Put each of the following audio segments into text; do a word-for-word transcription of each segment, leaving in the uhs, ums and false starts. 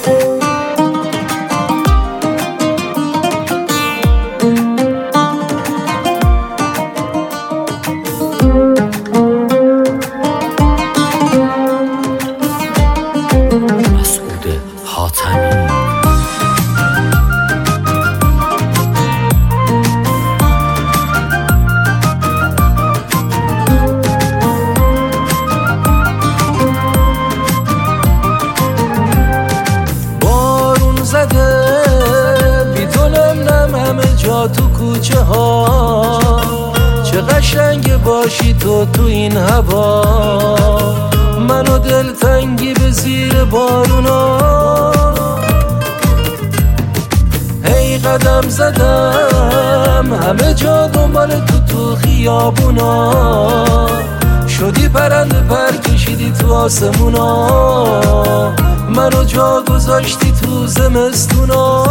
بی تو نم همه جا تو کوچه ها، چه قشنگ باشی تو تو این هوا، منو دلتنگی به زیر بارونا. هی قدم زدم همه جا دنبال تو تو خیابونا، شدی پرنده پر کشیدی تو آسمونا، منو جا گذاشتی تو زمستونا.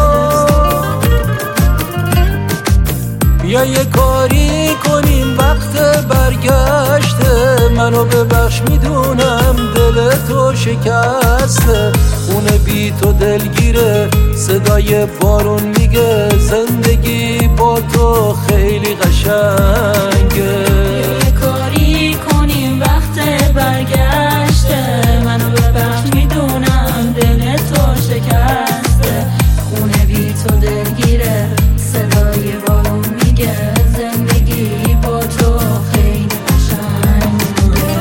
بیا یه کاری کنیم وقت برگشته، منو ببخش میدونم دل تو شکسته، خونه بی تو دلگیره، صدای بارون میگه زندگی با تو خیلی قشنگه. یه کاری کنیم وقت برگشته، منو ببخش میدونم دل تو شکسته، خونه بی تو دلگیره، صدای بارون میگه زندگی با تو خیلی قشنگه.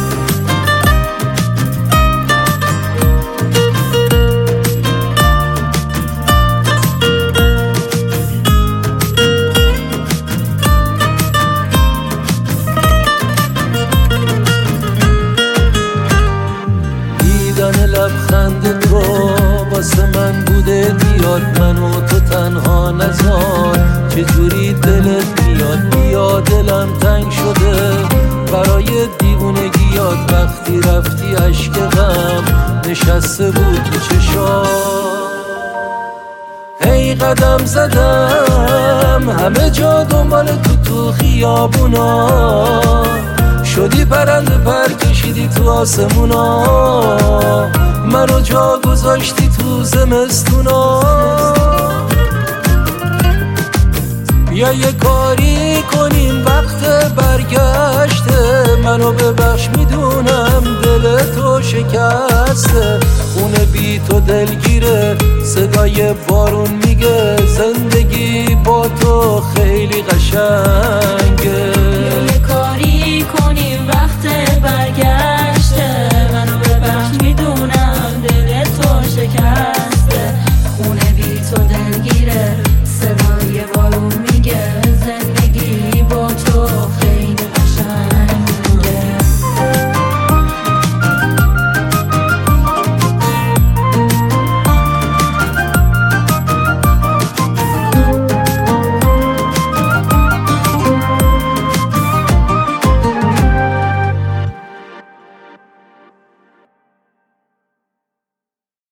دیدن لبخند تو واسه من بوده بیاد، منو تو تنها نذار، چجوری دلت میاد بیا دلم تنگ شده برای دیوونگیات، وقتی رفتی عشق غم نشسته بود تو چشام. هی قدم زدم همه جا دنبال تو تو خیابونا، شدی پرنده پر کشیدی تو آسمونا، منو جا گذاشتی تو زمستونا. بیا یه کاری کنیم وقت برگشته، منو ببخش میدونم دل تو شکسته، خونه بی تو دلگیره، صدای بارون میگه زندگی با تو خیلی قشنگ.